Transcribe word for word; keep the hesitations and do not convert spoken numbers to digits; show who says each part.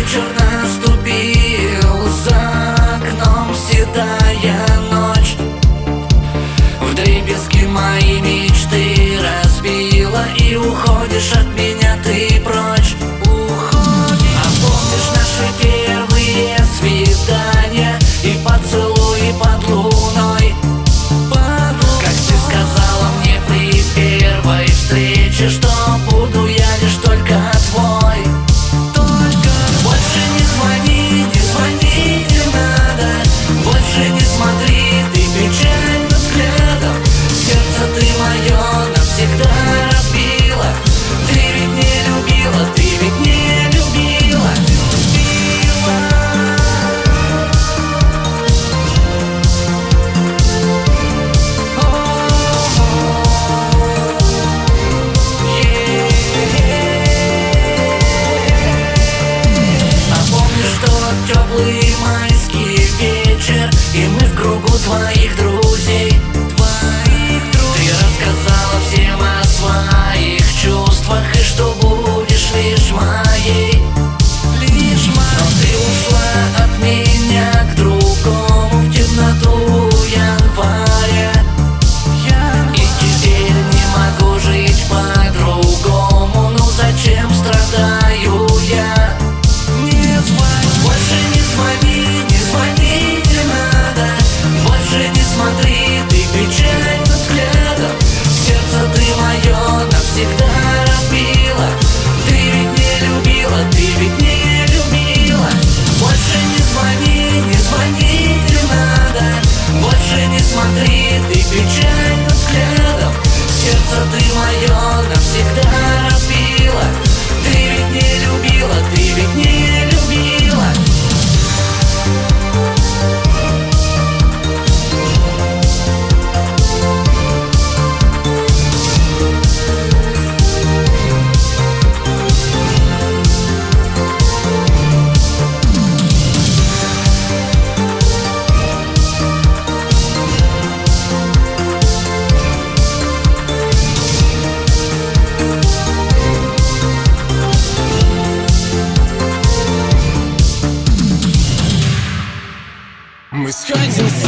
Speaker 1: вечер наступил, за окном седая ночь. Вдребезги мои мечты разбила, и уходишь от меня ты прочь. Уходишь. А помнишь наши первые свидания и поцелуи под луной? Как ты сказала мне при первой встрече, что буду я лишь только твой. Только больше не звони, не звони, не надо. Больше не смотри, ты печально взглядом. Сердце ты мое навсегда разбила. Ты ведь не любила, ты ведь не любила. Любила. Теплый майский вечер, и мы в кругу твоих друзей. Твоих друзей. Ты рассказала всем о своих чувствах, и что будешь лишь моей. Лишь моей. Но ты ушла от меня к другому в темноту января. Я... И теперь не могу жить по-другому. Ну зачем страдаю я? Больше не звони, не звони, не надо. Больше не смотри, ты печально взглядом. Сердце ты мое навсегда разбила. Ты ведь не любила, ты ведь не любила. Больше не звони, не звони, не надо. Больше не смотри, ты печально взглядом. Сердце ты мое навсегда разбила. Ты ведь не любила, ты ведь не любила.
Speaker 2: Мы сходимся